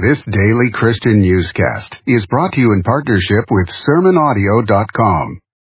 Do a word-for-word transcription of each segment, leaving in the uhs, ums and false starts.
This daily Christian newscast is brought to you in partnership with sermon audio dot com.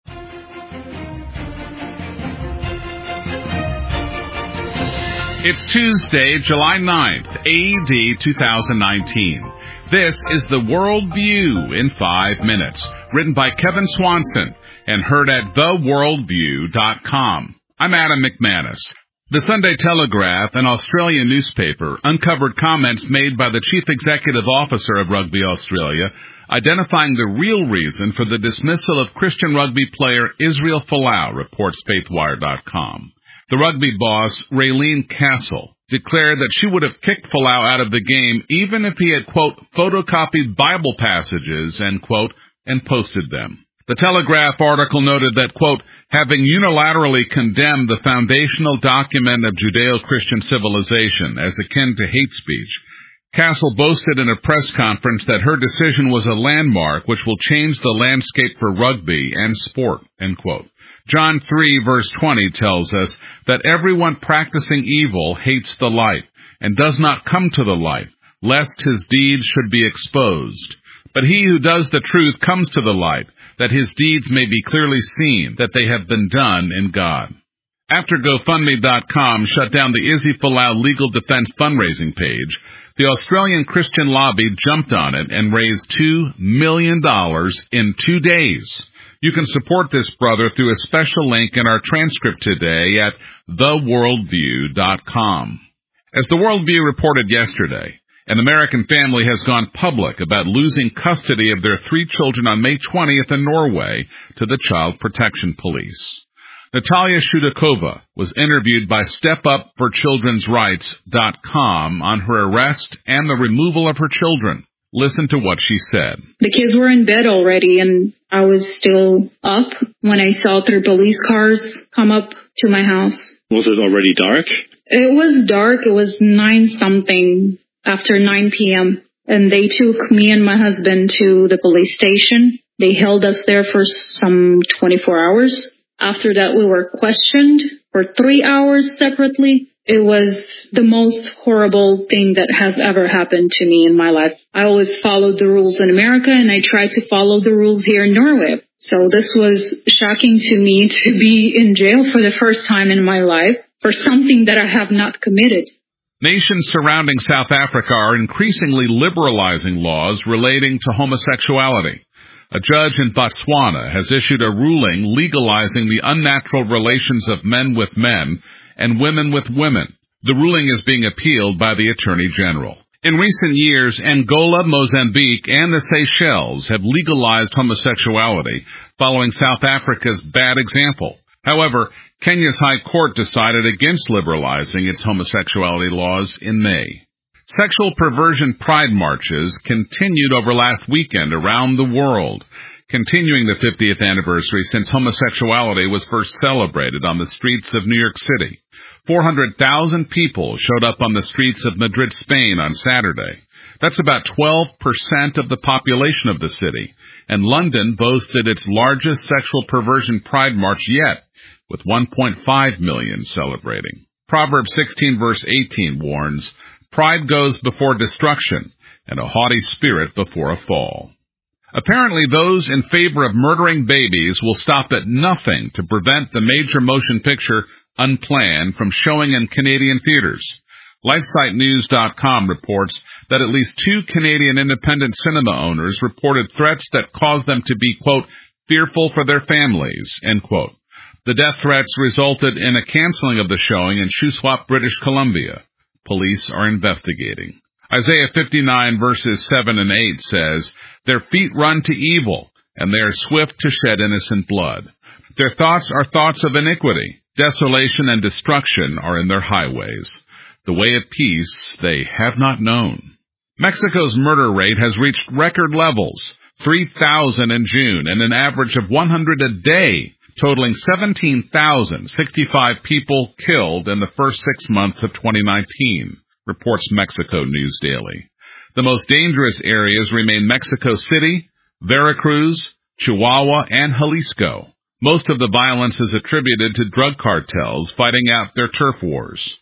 It's Tuesday, July ninth, A D two thousand nineteen. This is the World View in five minutes, written by Kevin Swanson and heard at the world view dot com. I'm Adam McManus. The Sunday Telegraph, an Australian newspaper, uncovered comments made by the Chief Executive Officer of Rugby Australia, identifying the real reason for the dismissal of Christian rugby player Israel Folau, reports Faithwire dot com. The rugby boss, Raylene Castle, declared that she would have kicked Folau out of the game even if he had, quote, photocopied Bible passages, end quote, and posted them. The Telegraph article noted that, quote, having unilaterally condemned the foundational document of Judeo-Christian civilization as akin to hate speech, Castle boasted in a press conference that her decision was a landmark which will change the landscape for rugby and sport, end quote. John three, verse twenty tells us that everyone practicing evil hates the light and does not come to the light, lest his deeds should be exposed. But he who does the truth comes to the light, that his deeds may be clearly seen, that they have been done in God. After GoFundMe dot com shut down the Izzy Folau legal defense fundraising page, the Australian Christian lobby jumped on it and raised two million dollars in two days. You can support this brother through a special link in our transcript today at the world view dot com. As the World View reported yesterday, an American family has gone public about losing custody of their three children on May twentieth in Norway to the Child Protection Police. Natalia Shudakova was interviewed by step up for children's rights dot com on her arrest and the removal of her children. Listen to what she said. The kids were in bed already, and I was still up when I saw three police cars come up to my house. Was it already dark? It was dark. It was nine something. After nine p.m., and they took me and my husband to the police station. They held us there for some twenty-four hours. After that, we were questioned for three hours separately. It was the most horrible thing that has ever happened to me in my life. I always followed the rules in America, and I tried to follow the rules here in Norway. So this was shocking to me to be in jail for the first time in my life for something that I have not committed. Nations surrounding South Africa are increasingly liberalizing laws relating to homosexuality. A judge in Botswana has issued a ruling legalizing the unnatural relations of men with men and women with women. The ruling is being appealed by the Attorney General. In recent years, Angola, Mozambique, and the Seychelles have legalized homosexuality, following South Africa's bad example. However, Kenya's High Court decided against liberalizing its homosexuality laws in May. Sexual perversion pride marches continued over last weekend around the world, continuing the fiftieth anniversary since homosexuality was first celebrated on the streets of New York City. four hundred thousand people showed up on the streets of Madrid, Spain on Saturday. That's about twelve percent of the population of the city, and London boasted its largest sexual perversion pride march yet, with one point five million celebrating. Proverbs sixteen verse eighteen warns, pride goes before destruction, and a haughty spirit before a fall. Apparently those in favor of murdering babies will stop at nothing to prevent the major motion picture Unplanned from showing in Canadian theaters. LifeSite News dot com reports that at least two Canadian independent cinema owners reported threats that caused them to be, quote, fearful for their families, end quote. The death threats resulted in a canceling of the showing in Shuswap, British Columbia. Police are investigating. Isaiah fifty-nine verses seven and eight says, their feet run to evil, and they are swift to shed innocent blood. Their thoughts are thoughts of iniquity. Desolation and destruction are in their highways. The way of peace they have not known. Mexico's murder rate has reached record levels, three thousand in June, and an average of one hundred a day, totaling seventeen thousand sixty-five people killed in the first six months of twenty nineteen, reports Mexico News Daily. The most dangerous areas remain Mexico City, Veracruz, Chihuahua, and Jalisco. Most of the violence is attributed to drug cartels fighting out their turf wars.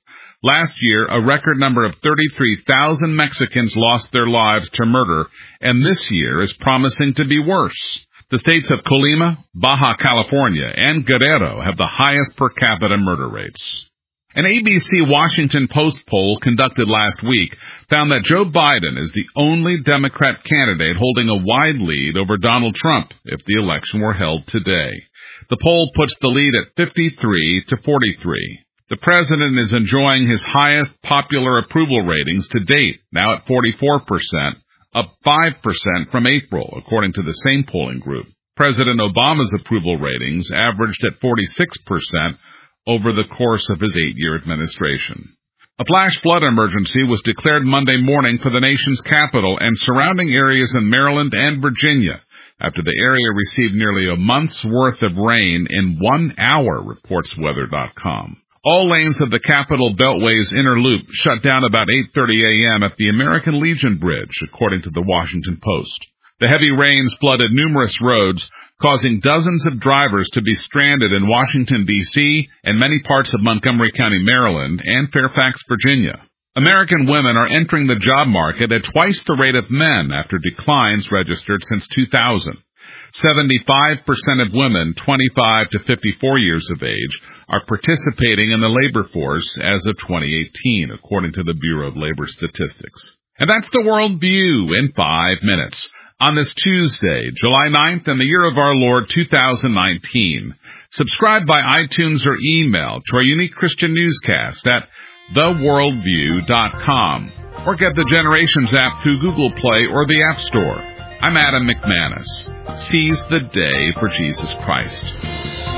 Last year, a record number of thirty-three thousand Mexicans lost their lives to murder, and this year is promising to be worse. The states of Colima, Baja California, and Guerrero have the highest per capita murder rates. An A B C Washington Post poll conducted last week found that Joe Biden is the only Democrat candidate holding a wide lead over Donald Trump if the election were held today. The poll puts the lead at fifty-three to forty-three. The president is enjoying his highest popular approval ratings to date, now at forty-four percent, up five percent from April, according to the same polling group. President Obama's approval ratings averaged at forty-six percent over the course of his eight-year administration. A flash flood emergency was declared Monday morning for the nation's capital and surrounding areas in Maryland and Virginia after the area received nearly a month's worth of rain in one hour, reports weather dot com. All lanes of the Capitol Beltway's inner loop shut down about eight thirty a.m. at the American Legion Bridge, according to the Washington Post. The heavy rains flooded numerous roads, causing dozens of drivers to be stranded in Washington, D C, and many parts of Montgomery County, Maryland, and Fairfax, Virginia. American women are entering the job market at twice the rate of men after declines registered since two thousand. seventy-five percent of women twenty-five to fifty-four years of age are participating in the labor force as of twenty eighteen, according to the Bureau of Labor Statistics. And that's the World View in five minutes. On this Tuesday, July ninth, in the year of our Lord two thousand nineteen. Subscribe by iTunes or email to our unique Christian newscast at the worldview dot com or get the Generations app through Google Play or the App Store. I'm Adam McManus. Seize the day for Jesus Christ.